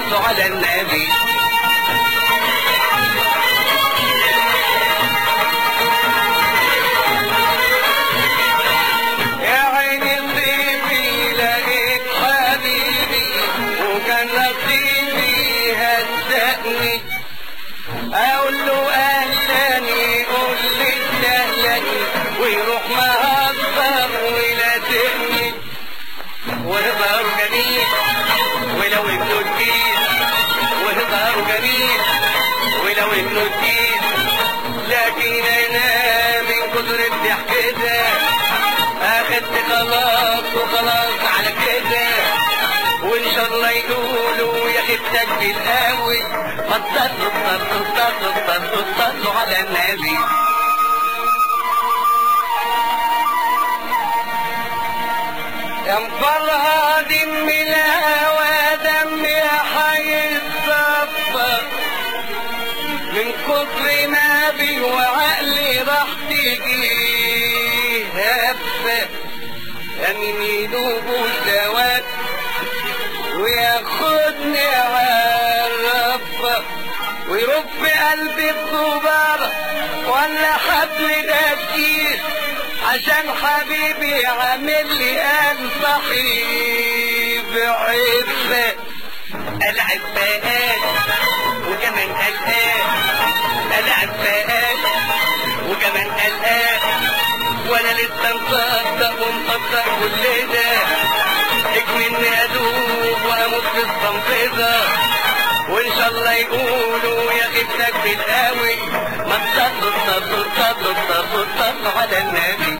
صلوا على النبي. يا عيني طيبي لقيت حبيبي وكان نصيبي هزقني، اقول له اهلا يقول لي سهلا ويروح مهزر ويلازقني، وهزاره جميل ولو ابنه جديد، وهزاره جميل ولو ابنه جديد، لكن انا من كتر الضحك ده اخدت خلاص وخلاص على كده، وان شاء الله يقولوا يا خفتك بالقوي ما تصلوا على النبي. يا مفرها دم الهوى دمي هيتصفى من كتر ما بي وعقلي راح تيجي هفة، من يدوب الزواج وياخدني عالرفة ويرب قلبي بغبارة ولا حبل ده كتير عشان حبيبي عامل لي قلب صحيح بعفة. العب فقات وكمان قلقان، العب فقات وكمان قلقان، وانا لسه مصدق ومصدق كل ده، اكملني ادوب واموت في الصنفذة، وان شاء الله يقولوا يا خفتك بالقوي ما تصلوا على النبي.